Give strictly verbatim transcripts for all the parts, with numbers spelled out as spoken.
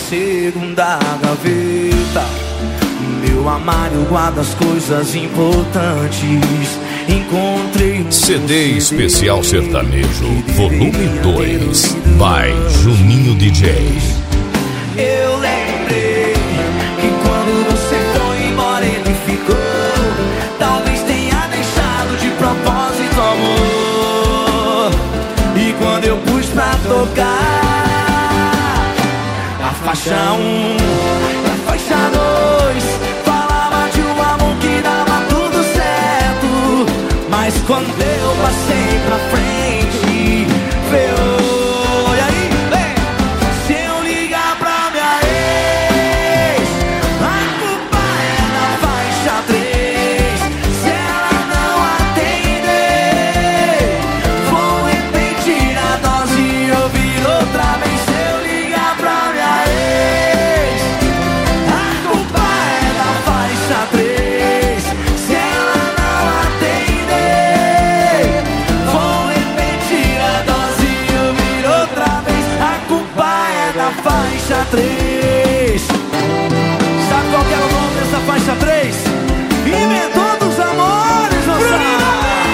segunda gaveta. Meu armário guarda as coisas importantes. Encontrei um C D especial sertanejo, volume dois, by Juninho D J. Eu lembrei que quando você foi embora ele ficou. Talvez tenha deixado de propósito, amor. E quando eu pus pra tocar a faixa um, a faixa dois, falava de um amor que dava tudo certo. Mas quando eu passei pra frente, veio. E aí, vem! Se eu ligar pra minha ex, a culpa é da faixa três. Se ela não atender, vou repetir a dose e ouvir outra vez. Se eu ligar pra minha ex, a culpa é da faixa três. Se ela não atender, vou repetir a dose e ouvir outra vez. A culpa é da faixa três. Sabe qual que é o nome dessa faixa três? Inventor dos amores, moçada.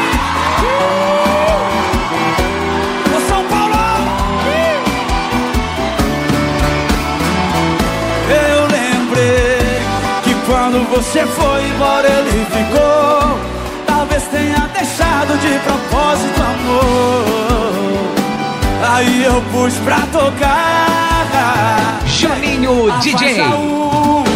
Ô São Paulo! Eu lembrei que quando você foi embora ele ficou. Talvez tenha deixado de propósito, amor. Aí eu pus pra tocar Juninho a D J. faixa um,